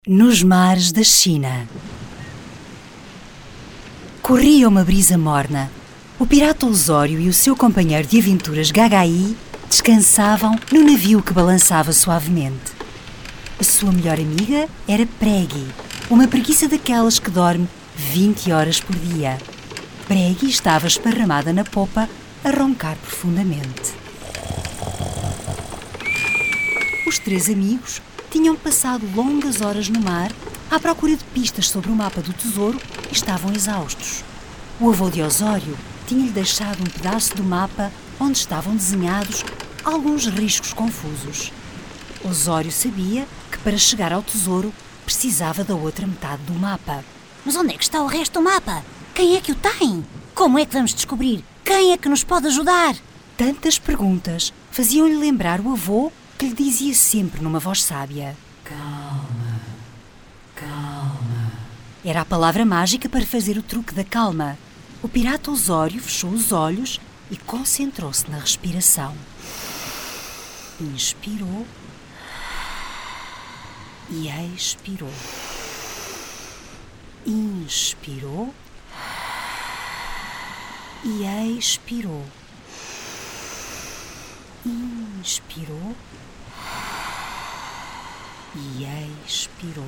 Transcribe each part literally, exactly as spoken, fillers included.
Nos mares da China. Corria uma brisa morna. O pirata Osório e o seu companheiro de aventuras Gagaí descansavam no navio que balançava suavemente. A sua melhor amiga era Preggy, uma preguiça daquelas que dorme vinte horas por dia. Preggy estava esparramada na popa a roncar profundamente. Os três amigos tinham passado longas horas no mar à procura de pistas sobre o mapa do tesouro e estavam exaustos. O avô de Osório tinha-lhe deixado um pedaço do mapa onde estavam desenhados alguns riscos confusos. Osório sabia que para chegar ao tesouro precisava da outra metade do mapa. Mas onde é que está o resto do mapa? Quem é que o tem? Como é que vamos descobrir? Quem é que nos pode ajudar? Tantas perguntas faziam-lhe lembrar o avô que lhe dizia sempre numa voz sábia: Calma, calma. Era a palavra mágica para fazer o truque da calma. O pirata Osório fechou os olhos e concentrou-se na respiração. Inspirou e expirou. Inspirou e expirou. Inspirou e expirou.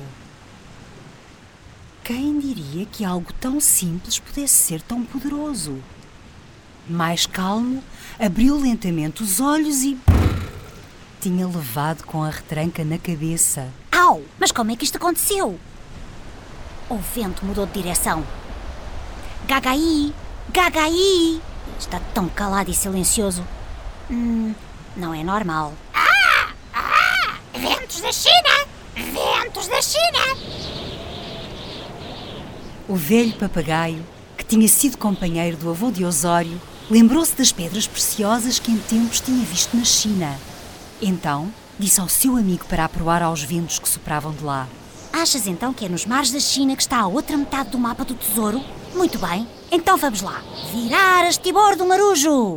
Quem diria que algo tão simples pudesse ser tão poderoso? Mais calmo, abriu lentamente os olhos e... tinha levado com a retranca na cabeça. Au! Mas como é que isto aconteceu? O vento mudou de direção. Gagaí! Gagaí! Está tão calado e silencioso. Hum, não é normal. Ah! Ah! Ventos da China! Ventos da China! O velho papagaio, que tinha sido companheiro do avô de Osório, lembrou-se das pedras preciosas que em tempos tinha visto na China. Então, disse ao seu amigo para aproar aos ventos que sopravam de lá. Achas então que é nos mares da China que está a outra metade do mapa do tesouro? Muito bem, então vamos lá. Virar a estibor do marujo!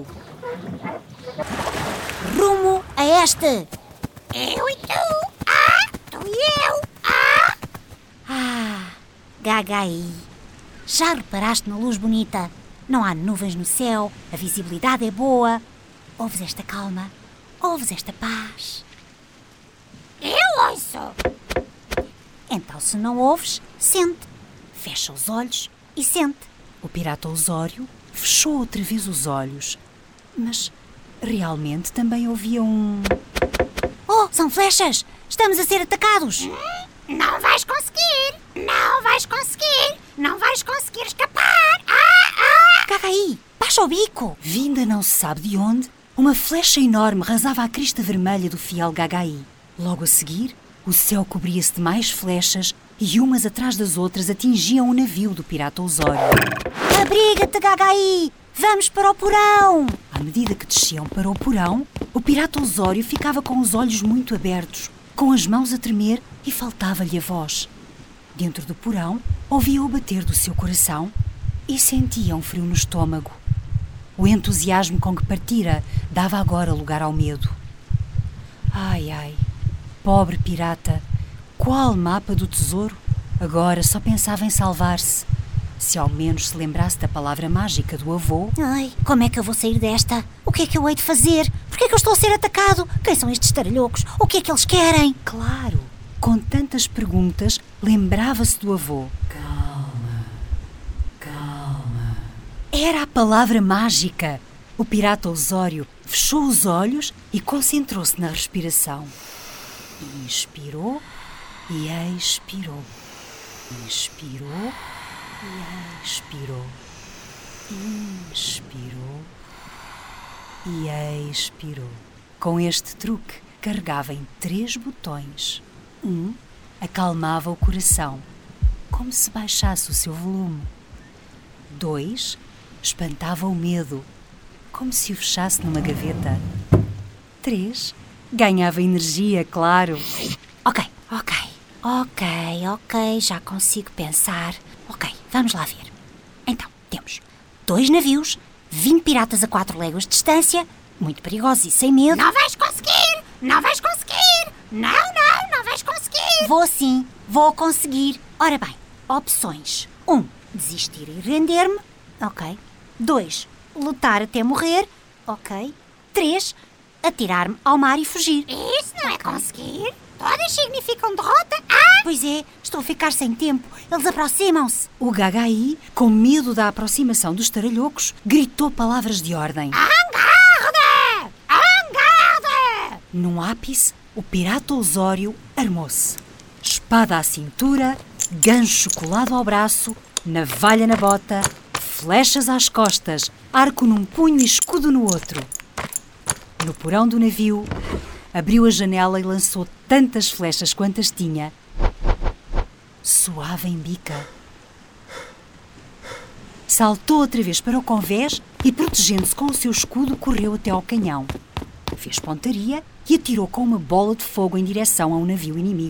Rumo a este! Eu e tu! Ah! Tu e eu! Ah! Ah, Gagaí! Já reparaste na luz bonita? Não há nuvens no céu, a visibilidade é boa. Ouves esta calma? Ouves esta paz? Eu ouço! Então, se não ouves, sente. Fecha os olhos e sente. O pirata Osório fechou outra vez os olhos, mas realmente também ouvia um... Oh, são flechas! Estamos a ser atacados! Não vais conseguir! Não vais conseguir! Não vais conseguir escapar! Ah! Ah! Gagaí, baixa o bico! Vinda não se sabe de onde, uma flecha enorme rasava a crista vermelha do fiel Gagaí. Logo a seguir, o céu cobria-se de mais flechas e umas atrás das outras atingiam o navio do pirata Osório. Abriga-te, Gagaí! Vamos para o porão! À medida que desciam para o porão, o pirata Osório ficava com os olhos muito abertos, com as mãos a tremer e faltava-lhe a voz. Dentro do porão, ouvia o bater do seu coração e sentia um frio no estômago. O entusiasmo com que partira dava agora lugar ao medo. Ai, ai, pobre pirata, qual mapa do tesouro? Agora só pensava em salvar-se. Se ao menos se lembrasse da palavra mágica do avô... Ai, como é que eu vou sair desta? O que é que eu hei de fazer? Por que é que eu estou a ser atacado? Quem são estes taralhocos? O que é que eles querem? Claro, com tantas perguntas, lembrava-se do avô. Calma, calma. Era a palavra mágica. O pirata Osório fechou os olhos e concentrou-se na respiração. Inspirou e expirou. Inspirou e expirou. Inspirou e expirou. Com este truque, carregava em três botões. Um acalmava o coração, como se baixasse o seu volume. Dois espantava o medo, como se o fechasse numa gaveta. Três ganhava energia, claro. Ok, ok, ok, ok, já consigo pensar. Ok, vamos lá ver. Então, temos dois navios, vinte piratas a quatro léguas de distância, muito perigosos e sem medo. Não vais conseguir! Não vais conseguir! Não, não, não vais conseguir! conseguir! Vou sim, vou conseguir. Ora bem, opções. Um, desistir e render-me. Ok. Dois, lutar até morrer. Ok. Três, atirar-me ao mar e fugir. Isso não é conseguir. Todas significam derrota. Ah! Pois é, estou a ficar sem tempo. Eles aproximam-se. O Gagaí, com medo da aproximação dos taralhocos, gritou palavras de ordem. Angarda! Angarda! Num ápice, o pirata Osório armou-se. Espada à cintura, gancho colado ao braço, navalha na bota, flechas às costas, arco num punho e escudo no outro. No porão do navio, abriu a janela e lançou tantas flechas quantas tinha. Suava em bica. Saltou outra vez para o convés e, protegendo-se com o seu escudo, correu até ao canhão. Fez pontaria e atirou com uma bola de fogo em direção a um navio inimigo.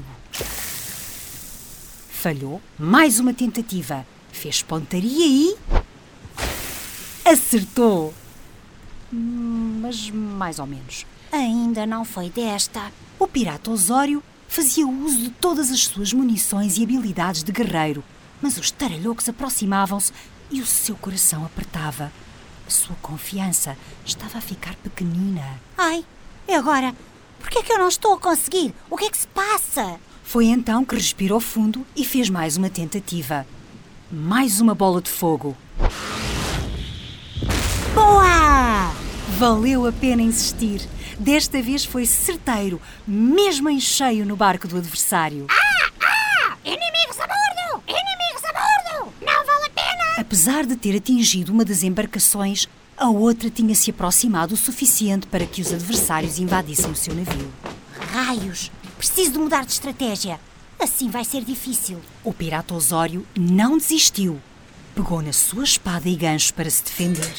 Falhou. Mais uma tentativa. Fez pontaria e... acertou! Mas mais ou menos. Ainda não foi desta. O pirata Osório fazia uso de todas as suas munições e habilidades de guerreiro, mas os taralhocos aproximavam-se e o seu coração apertava. A sua confiança estava a ficar pequenina. Ai, e agora? Por que é que eu não estou a conseguir? O que é que se passa? Foi então que respirou fundo e fez mais uma tentativa. Mais uma bola de fogo. Boa! Valeu a pena insistir. Desta vez foi certeiro, mesmo em cheio no barco do adversário. Ah! Ah! Inimigos a bordo! Inimigos a bordo! Não vale a pena! Apesar de ter atingido uma das embarcações, a outra tinha-se aproximado o suficiente para que os adversários invadissem o seu navio. Raios! Preciso de mudar de estratégia. Assim vai ser difícil. O pirata Osório não desistiu. Pegou na sua espada e gancho para se defender.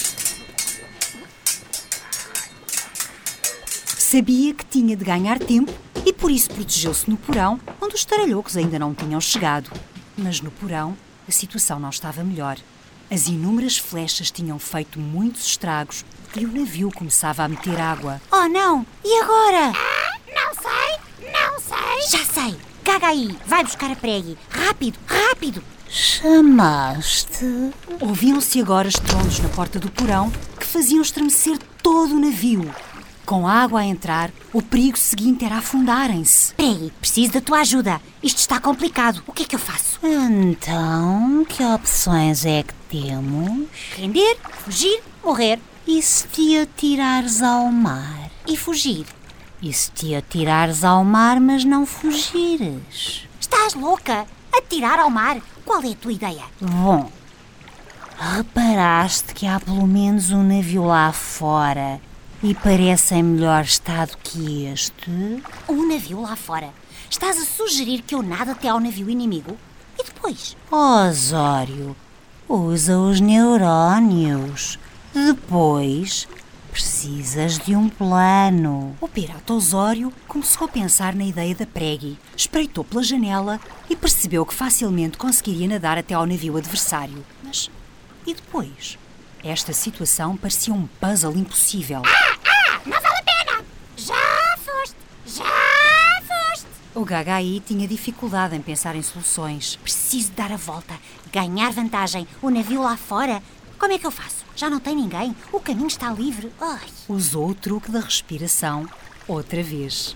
Sabia que tinha de ganhar tempo e por isso protegeu-se no porão, onde os taralhocos ainda não tinham chegado. Mas no porão, a situação não estava melhor. As inúmeras flechas tinham feito muitos estragos e o navio começava a meter água. Oh não! E agora? Ah! Não sei! Não sei! Já sei! Gagaí, vai buscar a pregue. Rápido, rápido! Chamaste? Ouviam-se agora estrondos na porta do porão que faziam estremecer todo o navio. Com a água a entrar, o perigo seguinte era afundarem-se. Pregue, preciso da tua ajuda. Isto está complicado. O que é que eu faço? Então, que opções é que temos? Render, fugir, morrer. E se te atirares ao mar? E fugir. E se te atirares ao mar, mas não fugires? Estás louca? Atirar ao mar? Qual é a tua ideia? Bom, reparaste que há pelo menos um navio lá fora e parece em melhor estado que este? Um navio lá fora. Estás a sugerir que eu nado até ao navio inimigo? E depois? Osório, usa os neurónios. Depois, precisas de um plano. O pirata Osório começou a pensar na ideia da pregue, espreitou pela janela e percebeu que facilmente conseguiria nadar até ao navio adversário. Mas e depois? Esta situação parecia um puzzle impossível. Ah! Ah! Não vale a pena! Já foste! Já foste! O Gagaí tinha dificuldade em pensar em soluções. Preciso dar a volta, ganhar vantagem. O navio lá fora. Como é que eu faço? Já não tem ninguém? O caminho está livre. Ai. Usou o truque da respiração outra vez.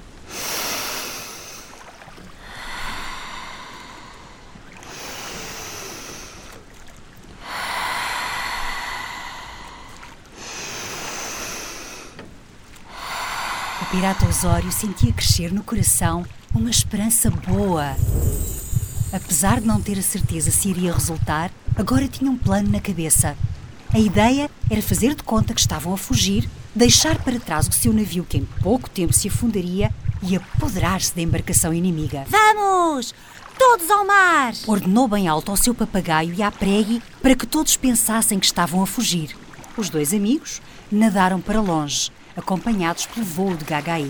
O pirata Osório sentia crescer no coração uma esperança boa. Apesar de não ter a certeza se iria resultar, agora tinha um plano na cabeça. A ideia era fazer de conta que estavam a fugir, deixar para trás o seu navio que em pouco tempo se afundaria e apoderar-se da embarcação inimiga. Vamos! Todos ao mar! Ordenou bem alto ao seu papagaio e à pregue para que todos pensassem que estavam a fugir. Os dois amigos nadaram para longe, acompanhados pelo voo de Gagaí.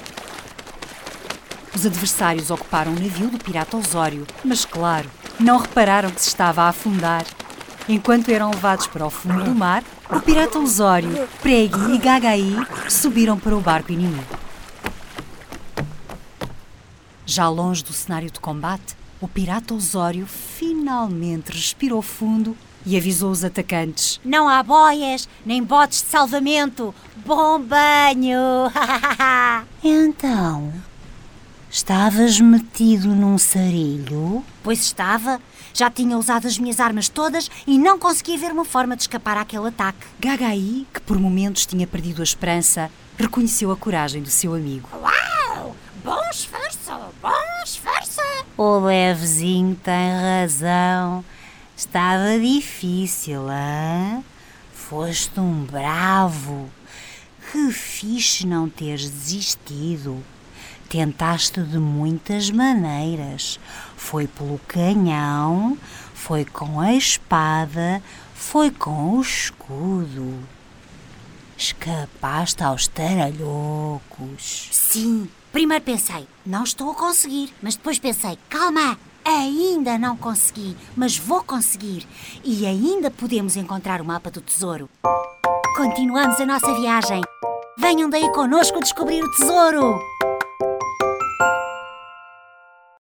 Os adversários ocuparam o navio do pirata Osório, mas, claro, não repararam que se estava a afundar. Enquanto eram levados para o fundo do mar, o pirata Osório, pregue e Gagaí subiram para o barco inimigo. Já longe do cenário de combate, o pirata Osório finalmente respirou fundo e avisou os atacantes. Não há boias, nem botes de salvamento. Bom banho! Então, estavas metido num sarilho? Pois estava. Já tinha usado as minhas armas todas e não conseguia ver uma forma de escapar àquele ataque. Gagaí, que por momentos tinha perdido a esperança, reconheceu a coragem do seu amigo. Uau! Bom esforço! Bom esforço! O levezinho tem razão. Estava difícil, hã? Foste um bravo. Que fixe não teres desistido. Tentaste de muitas maneiras. Foi pelo canhão, foi com a espada, foi com o escudo. Escapaste aos taralhocos. Sim, primeiro pensei, não estou a conseguir. Mas depois pensei, calma, ainda não consegui, mas vou conseguir. E ainda podemos encontrar o mapa do tesouro. Continuamos a nossa viagem. Venham daí connosco descobrir o tesouro.